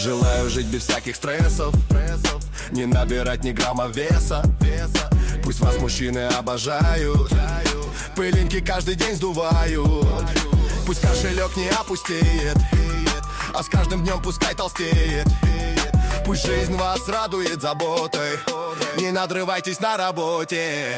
Желаю жить без всяких стрессов, не набирать ни грамма веса. Пусть вас мужчины обожают, пылинки каждый день сдувают. Пусть кошелек не опустеет, а с каждым днем пускай толстеет. Пусть жизнь вас радует заботой, не надрывайтесь на работе.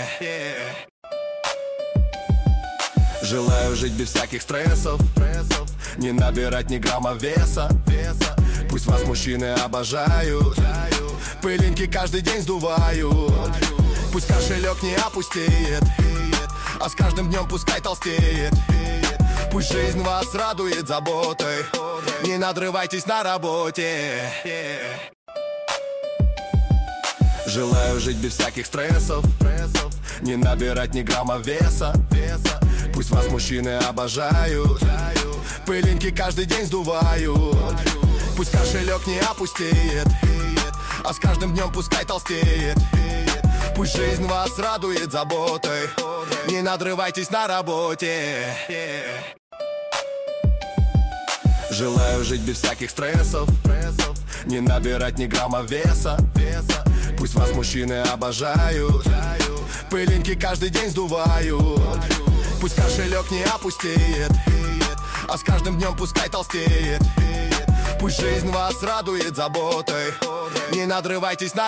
Желаю жить без всяких стрессов, не набирать ни грамма веса. Пусть вас мужчины обожают, пылинки каждый день сдувают. Пусть кошелек не опустеет, а с каждым днем пускай толстеет. Пусть жизнь вас радует заботой, не надрывайтесь на работе. Желаю жить без всяких стрессов, не набирать ни грамма веса. Пусть вас мужчины обожают, пылинки каждый день сдувают. Пусть кошелек не опустеет, а с каждым днем пускай толстеет. Пусть жизнь вас радует заботой, не надрывайтесь на работе. Желаю жить без всяких стрессов, не набирать ни грамма веса. Пусть вас мужчины обожают, пылинки каждый день сдувают. Пусть кошелек не опустеет, а с каждым днем пускай толстеет. Пусть жизнь вас радует заботой, не надрывайтесь на